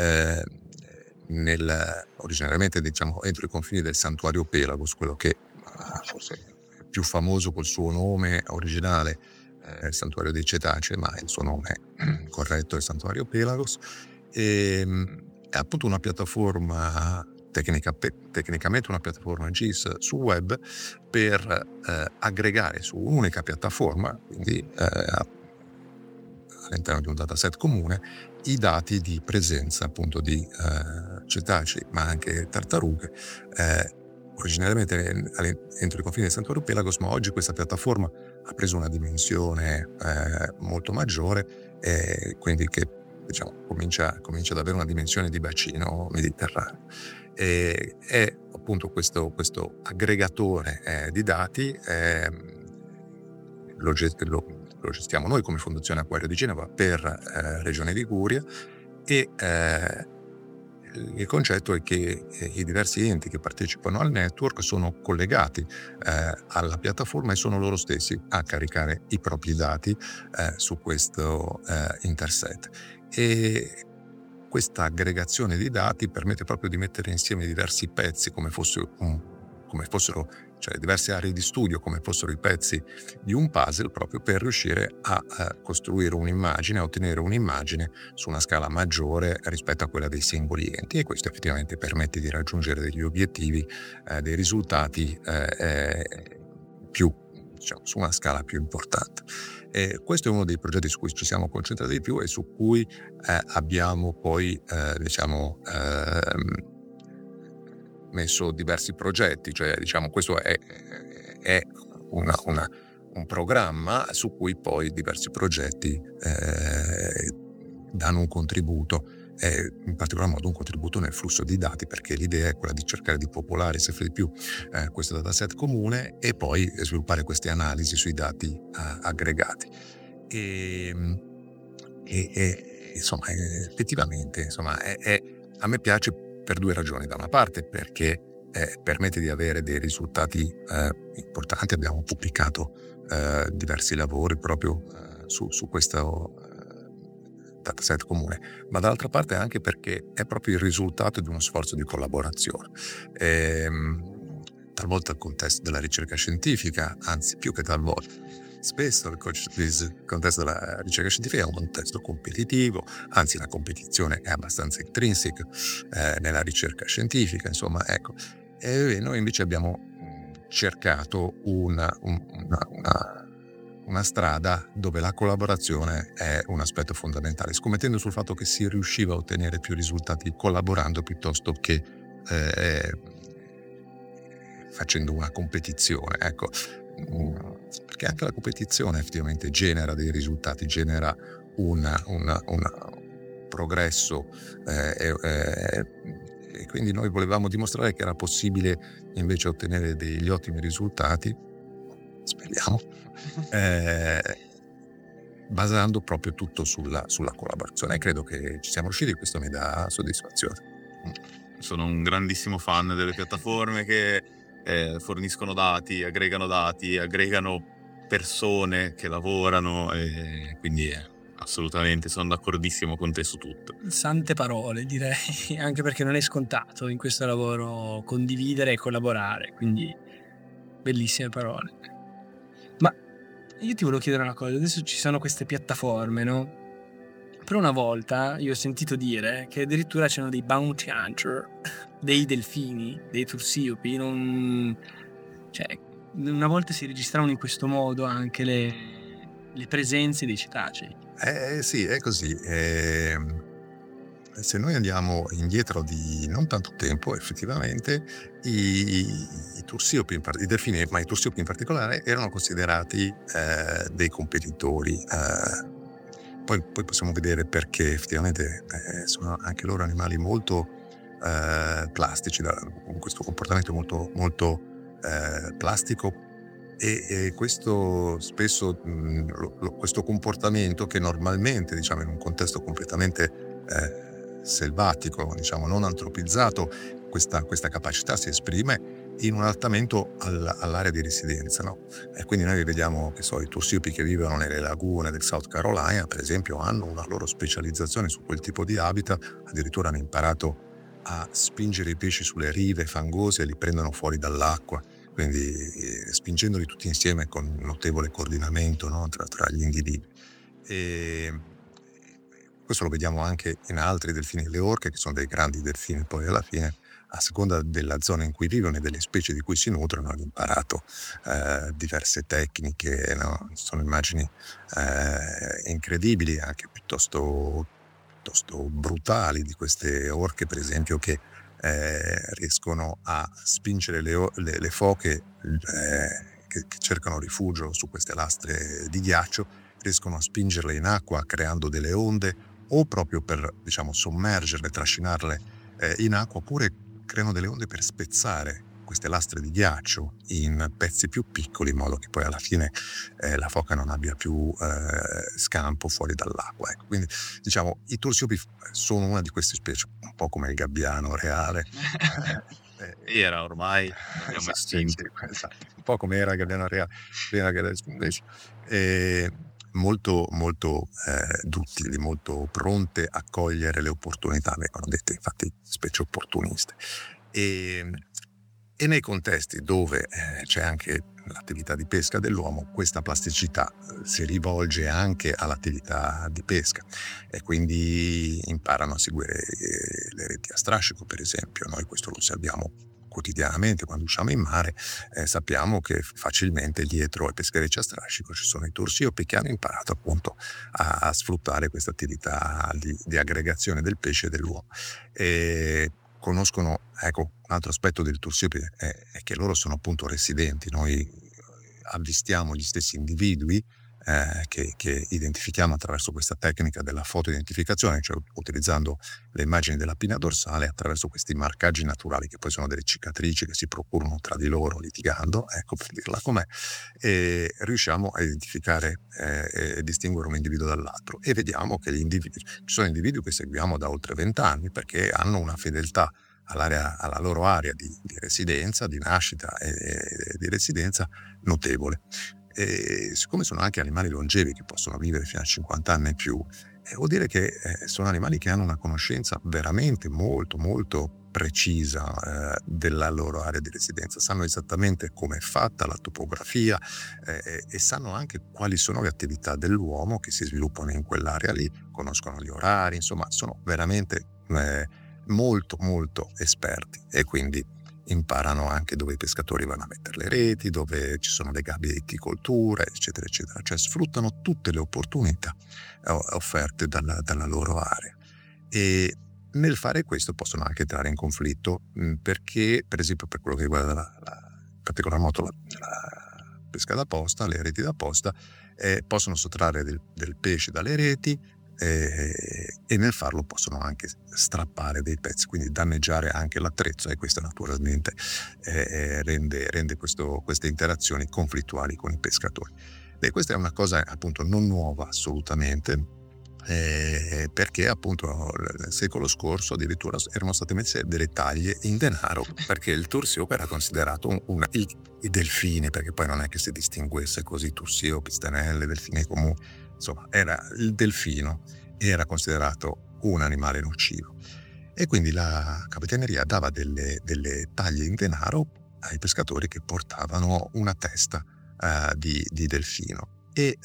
originariamente diciamo entro i confini del santuario Pelagos, quello che forse è più famoso col suo nome originale, il santuario dei cetacei, ma il suo nome corretto è il santuario Pelagos. È appunto una piattaforma tecnicamente una piattaforma GIS sul web per aggregare su un'unica piattaforma, quindi all'interno di un dataset comune, i dati di presenza appunto di cetacei, ma anche tartarughe, originariamente entro i confini del Santuario Pelagos, ma oggi questa piattaforma ha preso una dimensione molto maggiore, quindi che diciamo comincia ad avere una dimensione di bacino mediterraneo. È appunto questo aggregatore di dati, lo gestiamo noi come Fondazione Acquario di Genova per Regione Liguria, e il concetto è che i diversi enti che partecipano al network sono collegati alla piattaforma e sono loro stessi a caricare i propri dati su questo interset. E questa aggregazione di dati permette proprio di mettere insieme diversi pezzi come fossero, cioè diverse aree di studio come fossero i pezzi di un puzzle, proprio per riuscire a costruire un'immagine, a ottenere un'immagine su una scala maggiore rispetto a quella dei singoli enti, e questo effettivamente permette di raggiungere degli obiettivi, dei risultati più, diciamo, su una scala più importante. Questo è uno dei progetti su cui ci siamo concentrati di più e su cui abbiamo poi messo diversi progetti, cioè diciamo questo è un programma su cui poi diversi progetti danno un contributo, in particolar modo un contributo nel flusso di dati, perché l'idea è quella di cercare di popolare sempre di più questo dataset comune e poi sviluppare queste analisi sui dati aggregati. E insomma, effettivamente, insomma, a me piace per due ragioni. Da una parte perché permette di avere dei risultati importanti, abbiamo pubblicato diversi lavori proprio su questo dataset comune, ma dall'altra parte anche perché è proprio il risultato di uno sforzo di collaborazione. Talvolta il contesto della ricerca scientifica, anzi più che talvolta, spesso il contesto della ricerca scientifica è un contesto competitivo, anzi la competizione è abbastanza intrinseca nella ricerca scientifica, insomma, ecco. E noi invece abbiamo cercato una strada dove la collaborazione è un aspetto fondamentale, scommettendo sul fatto che si riusciva a ottenere più risultati collaborando piuttosto che facendo una competizione, ecco. Perché anche la competizione effettivamente genera dei risultati, genera un progresso, e quindi noi volevamo dimostrare che era possibile invece ottenere degli ottimi risultati, speriamo, basando proprio tutto sulla collaborazione, e credo che ci siamo riusciti, questo mi dà soddisfazione. Sono un grandissimo fan delle piattaforme che forniscono dati, aggregano persone che lavorano, e quindi assolutamente sono d'accordissimo con te su tutto. Sante parole, direi, anche perché non è scontato in questo lavoro condividere e collaborare, quindi bellissime parole. Ma io ti volevo chiedere una cosa, adesso ci sono queste piattaforme, no? Per una volta io ho sentito dire che addirittura c'erano dei bounty hunter, dei delfini, dei tursiopi, cioè una volta si registravano in questo modo anche le presenze dei cetacei. Sì, è così. Se noi andiamo indietro di non tanto tempo, effettivamente i tursiopi, i delfini, ma i tursiopi in particolare, erano considerati dei competitori. Poi possiamo vedere perché effettivamente sono anche loro animali molto plastici, con questo comportamento molto, molto plastico, e questo spesso questo comportamento che normalmente, diciamo, in un contesto completamente selvatico, diciamo non antropizzato, questa capacità si esprime in un adattamento all'area di residenza, no? E quindi noi vediamo che i tursiopi che vivono nelle lagune del South Carolina, per esempio, hanno una loro specializzazione su quel tipo di habitat, addirittura hanno imparato a spingere i pesci sulle rive fangose e li prendono fuori dall'acqua, quindi spingendoli tutti insieme con un notevole coordinamento, no? tra gli individui. E questo lo vediamo anche in altri delfini, le orche, che sono dei grandi delfini, poi alla fine, a seconda della zona in cui vivono e delle specie di cui si nutrono, hanno imparato diverse tecniche, no? Sono immagini incredibili, anche piuttosto brutali, di queste orche, per esempio, che riescono a spingere le foche che cercano rifugio su queste lastre di ghiaccio, riescono a spingerle in acqua creando delle onde, o proprio per, diciamo, sommergerle, trascinarle in acqua, oppure creano delle onde per spezzare queste lastre di ghiaccio in pezzi più piccoli, in modo che poi alla fine la foca non abbia più scampo fuori dall'acqua. Ecco, quindi diciamo i tursiopi sono una di queste specie, un po' come il gabbiano reale. Era ormai l'abbiamo estinto. Esatto, un po' come era il gabbiano reale prima che adesso invece. Molto molto duttili, molto pronte a cogliere le opportunità, vengono dette infatti specie opportuniste. E nei contesti dove c'è anche l'attività di pesca dell'uomo, questa plasticità si rivolge anche all'attività di pesca, e quindi imparano a seguire le reti a strascico, per esempio. Noi questo lo osserviamo quotidianamente quando usciamo in mare. Sappiamo che facilmente dietro ai pescherecci a strascico ci sono i tursiopi che hanno imparato appunto a sfruttare questa attività di aggregazione del pesce e dell'uomo. Conoscono, ecco, un altro aspetto del tursiope è che loro sono appunto residenti. Noi avvistiamo gli stessi individui che identifichiamo attraverso questa tecnica della fotoidentificazione, cioè utilizzando le immagini della pinna dorsale attraverso questi marcaggi naturali, che poi sono delle cicatrici che si procurano tra di loro litigando, ecco, per dirla com'è, e riusciamo a identificare e distinguere un individuo dall'altro, e vediamo che ci sono individui che seguiamo da oltre 20 anni perché hanno una fedeltà alla loro area di residenza, di nascita e di residenza notevole. E siccome sono anche animali longevi che possono vivere fino a 50 anni e più, vuol dire che sono animali che hanno una conoscenza veramente molto molto precisa della loro area di residenza, sanno esattamente come è fatta la topografia e sanno anche quali sono le attività dell'uomo che si sviluppano in quell'area lì, conoscono gli orari, insomma sono veramente molto molto esperti, e quindi imparano anche dove i pescatori vanno a mettere le reti, dove ci sono le gabbie di itticoltura, eccetera eccetera, cioè sfruttano tutte le opportunità offerte dalla loro area. E nel fare questo possono anche entrare in conflitto, perché per esempio per quello che riguarda in particolar modo la pesca da posta, le reti da posta, possono sottrarre del pesce dalle reti, e nel farlo possono anche strappare dei pezzi, quindi danneggiare anche l'attrezzo, e questo naturalmente rende queste interazioni conflittuali con i pescatori. Questa è una cosa appunto non nuova assolutamente, perché appunto nel secolo scorso addirittura erano state messe delle taglie in denaro, perché il tursiope era considerato i delfini, perché poi non è che si distinguesse così tursiopi, stenelle, delfini comuni, insomma era il delfino, era considerato un animale nocivo, e quindi la capitaneria dava delle taglie in denaro ai pescatori che portavano una testa di delfino, e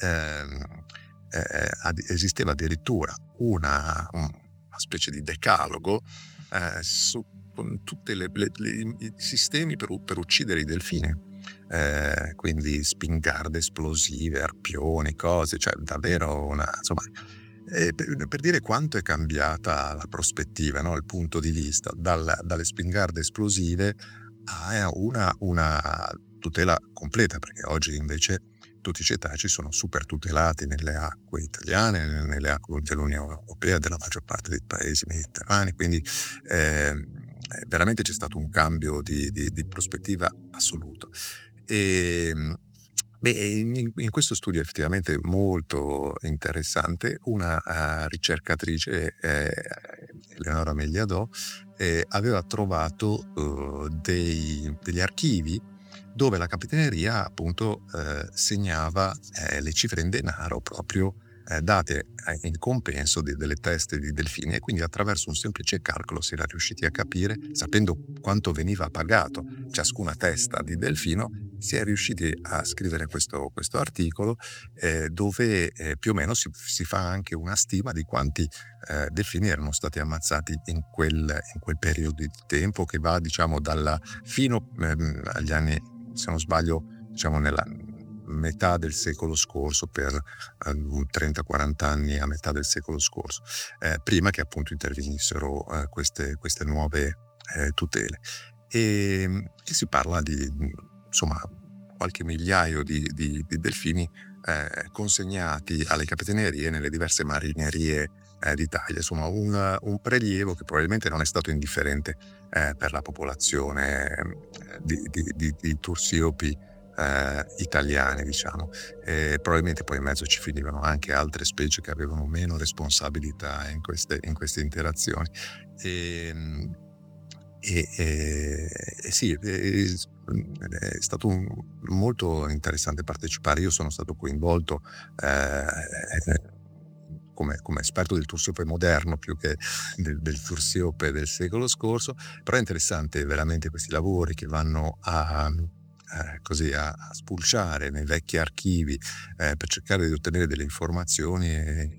esisteva addirittura una specie di decalogo con tutti i sistemi per uccidere i delfini, quindi spingarde esplosive, arpioni, cose, cioè davvero insomma, per dire quanto è cambiata la prospettiva, no? Il punto di vista dalle spingarde esplosive a una tutela completa, perché oggi invece tutti i cetacei sono super tutelati nelle acque italiane, nelle acque dell'Unione Europea, della maggior parte dei paesi mediterranei, quindi veramente c'è stato un cambio di prospettiva assoluto. In questo studio effettivamente molto interessante, una ricercatrice, Eleonora Megliadò, aveva trovato degli archivi dove la capitaneria appunto segnava le cifre in denaro proprio date in compenso delle teste di delfini, e quindi attraverso un semplice calcolo si era riusciti a capire, sapendo quanto veniva pagato ciascuna testa di delfino, si è riusciti a scrivere questo articolo dove più o meno si fa anche una stima di quanti delfini erano stati ammazzati in quel periodo di tempo, che va diciamo fino agli anni, se non sbaglio, diciamo nella metà del secolo scorso, per 30-40 anni a metà del secolo scorso, prima che appunto intervenissero queste nuove tutele. E si parla di insomma qualche migliaio di delfini consegnati alle capitanerie nelle diverse marinerie d'Italia, insomma un prelievo che probabilmente non è stato indifferente per la popolazione di tursiopi italiani, diciamo. Probabilmente poi in mezzo ci finivano anche altre specie che avevano meno responsabilità in queste interazioni. Sì, è stato molto interessante partecipare. Io sono stato coinvolto come esperto del tursiope moderno più che del tursiope del secolo scorso, però è interessante veramente questi lavori che vanno così a spulciare nei vecchi archivi per cercare di ottenere delle informazioni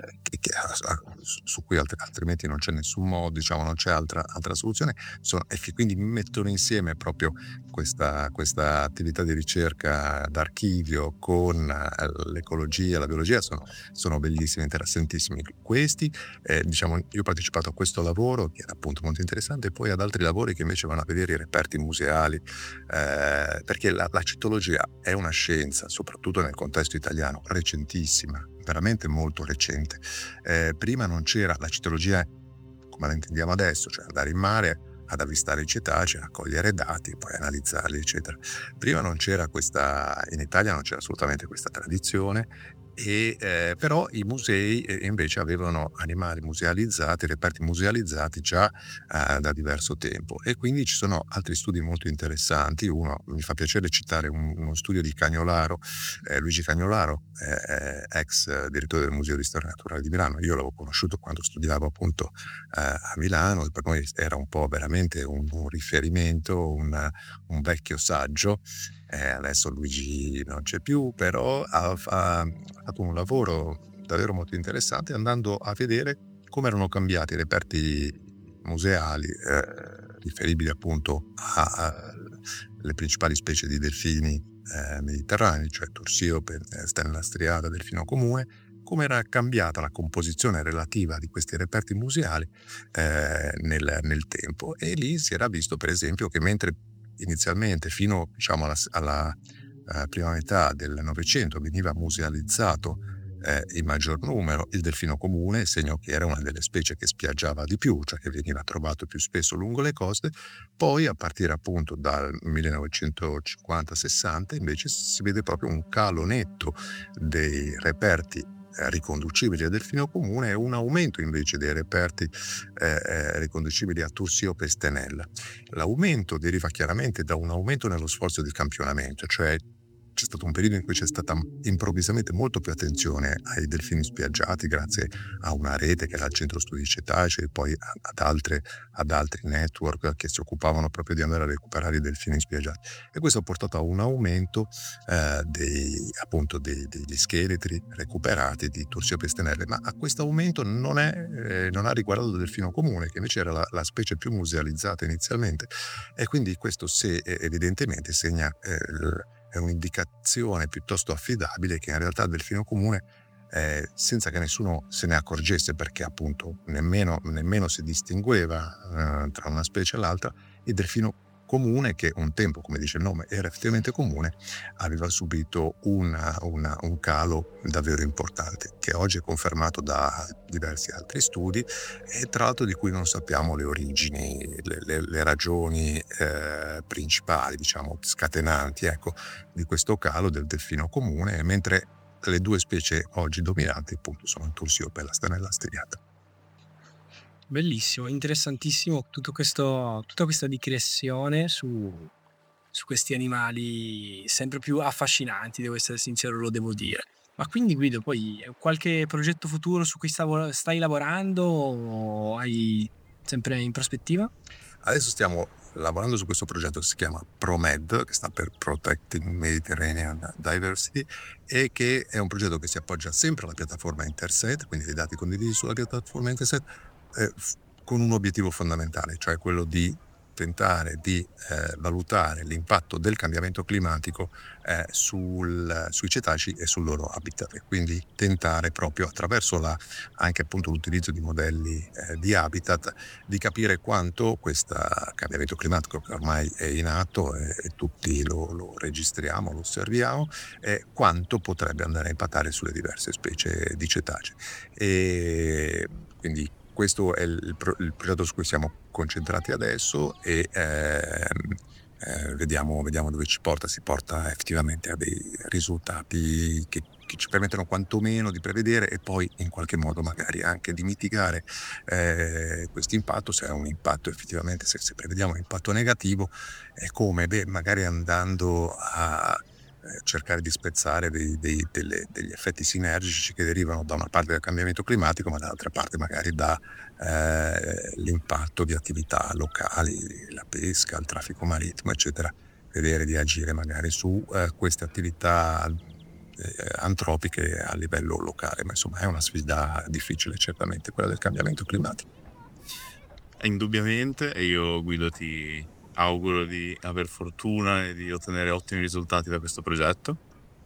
su cui altrimenti non c'è nessun modo, diciamo, non c'è altra soluzione, e che quindi mettono insieme proprio questa attività di ricerca d'archivio con l'ecologia, la biologia, sono bellissimi, interessantissimi questi. Diciamo, io ho partecipato a questo lavoro che era appunto molto interessante, e poi ad altri lavori che invece vanno a vedere i reperti museali, perché la citologia è una scienza, soprattutto nel contesto italiano, recentissima, veramente molto recente. Prima non c'era la citologia come la intendiamo adesso, cioè andare in mare ad avvistare i cetacei, raccogliere dati, poi analizzarli, eccetera. Prima non c'era in Italia non c'era assolutamente questa tradizione, però i musei invece avevano animali musealizzati, reperti musealizzati già da diverso tempo, e quindi ci sono altri studi molto interessanti. Uno, mi fa piacere citare uno studio di Cagnolaro, Luigi Cagnolaro, ex direttore del Museo di Storia Naturale di Milano. Io l'avevo conosciuto quando studiavo appunto a Milano, e per noi era un po' veramente un riferimento, un vecchio saggio. Adesso Luigi non c'è più, però ha fatto un lavoro davvero molto interessante, andando a vedere come erano cambiati i reperti museali riferibili appunto alle principali specie di delfini mediterranei, cioè tursiope, stella striata, delfino comune, come era cambiata la composizione relativa di questi reperti museali nel tempo. E lì si era visto, per esempio, che mentre inizialmente fino, diciamo, alla prima metà del Novecento veniva musealizzato in maggior numero il delfino comune, segno che era una delle specie che spiaggiava di più, cioè che veniva trovato più spesso lungo le coste. Poi a partire appunto dal 1950-60 invece si vede proprio un calo netto dei reperti riconducibili al delfino comune, e un aumento invece dei reperti riconducibili a tursiope e stenella. L'aumento deriva chiaramente da un aumento nello sforzo di campionamento, cioè c'è stato un periodo in cui c'è stata improvvisamente molto più attenzione ai delfini spiaggiati, grazie a una rete che era il Centro Studi Cetacei, e poi ad altri network che si occupavano proprio di andare a recuperare i delfini spiaggiati, e questo ha portato a un aumento degli scheletri recuperati di tursiope e stenelle. Ma a questo aumento non ha riguardato il delfino comune, che invece era la specie più musealizzata inizialmente, e quindi questo evidentemente segna è un'indicazione piuttosto affidabile che in realtà il delfino comune, senza che nessuno se ne accorgesse, perché appunto nemmeno si distingueva tra una specie e l'altra, il delfino comune, che un tempo, come dice il nome, era effettivamente comune, aveva subito un calo davvero importante, che oggi è confermato da diversi altri studi, e tra l'altro di cui non sappiamo le origini, le ragioni principali, diciamo, scatenanti, ecco, di questo calo del delfino comune, mentre le due specie oggi dominanti appunto sono il tursiope e la stenella striata. Bellissimo, interessantissimo tutta questa digressione su questi animali sempre più affascinanti, devo essere sincero, lo devo dire. Ma quindi Guido, poi qualche progetto futuro su cui stai lavorando, o hai sempre in prospettiva? Adesso stiamo lavorando su questo progetto che si chiama ProMed, che sta per Protecting Mediterranean Diversity, e che è un progetto che si appoggia sempre alla piattaforma Interset, quindi dei dati condivisi sulla piattaforma Interset, con un obiettivo fondamentale, cioè quello di tentare di valutare l'impatto del cambiamento climatico sui cetacei e sul loro habitat, e quindi tentare proprio attraverso anche appunto l'utilizzo di modelli di habitat di capire quanto questo cambiamento climatico, che ormai è in atto e tutti lo registriamo, lo osserviamo, quanto potrebbe andare a impattare sulle diverse specie di cetacei. E quindi questo è il progetto su cui siamo concentrati adesso, e vediamo dove ci porta. Si porta effettivamente a dei risultati che ci permettono quantomeno di prevedere e poi in qualche modo magari anche di mitigare questo impatto, se è un impatto effettivamente, se prevediamo un impatto negativo, è come magari andando a cercare di spezzare degli effetti sinergici che derivano da una parte dal cambiamento climatico, ma dall'altra parte magari da l'impatto di attività locali, la pesca, il traffico marittimo, eccetera. Vedere di agire magari su queste attività antropiche a livello locale, ma insomma è una sfida difficile certamente quella del cambiamento climatico. Indubbiamente, e io, Guido, ti auguro di aver fortuna e di ottenere ottimi risultati da questo progetto.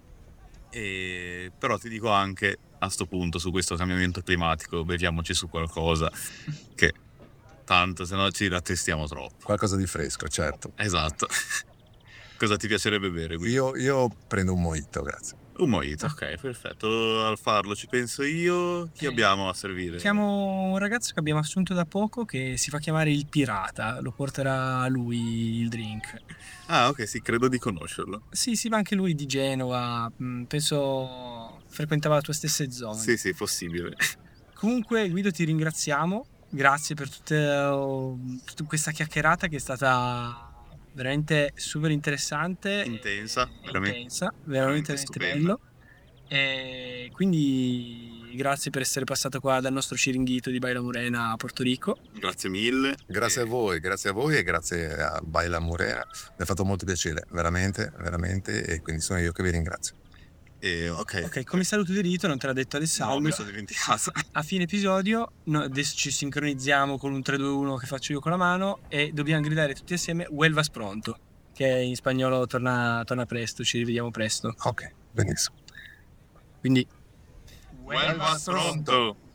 Però ti dico anche, a sto punto, su questo cambiamento climatico, beviamoci su qualcosa, che tanto se no ci rattestiamo troppo. Qualcosa di fresco, certo. Esatto. Cosa ti piacerebbe bere, Guido? Io prendo un mojito, grazie. Un mojito, ok, perfetto. Al farlo ci penso io. Chi abbiamo a servire? Chiamo un ragazzo che abbiamo assunto da poco, che si fa chiamare il Pirata. Lo porterà lui il drink. Ah, ok, sì, credo di conoscerlo. Sì, ma anche lui di Genova. Penso frequentava le tue stesse zone. Sì, possibile. Comunque, Guido, ti ringraziamo. Grazie per tutta questa chiacchierata, che è stata veramente super interessante. Intensa, veramente stupenda. bello. E quindi grazie per essere passato qua dal nostro Ciringhito di Baila Morena a Porto Rico. Grazie mille. Grazie a voi e grazie a Baila Morena. Mi ha fatto molto piacere, veramente, e quindi sono io che vi ringrazio. Ok, come saluto di rito, non te l'ha detto Alessandro. No, mi sono dimenticato. A fine episodio adesso ci sincronizziamo con un 3-2-1 che faccio io con la mano, e dobbiamo gridare tutti assieme "Vuelvas pronto", che in spagnolo torna presto, ci rivediamo presto. Ok, benissimo. Quindi Vuelvas pronto.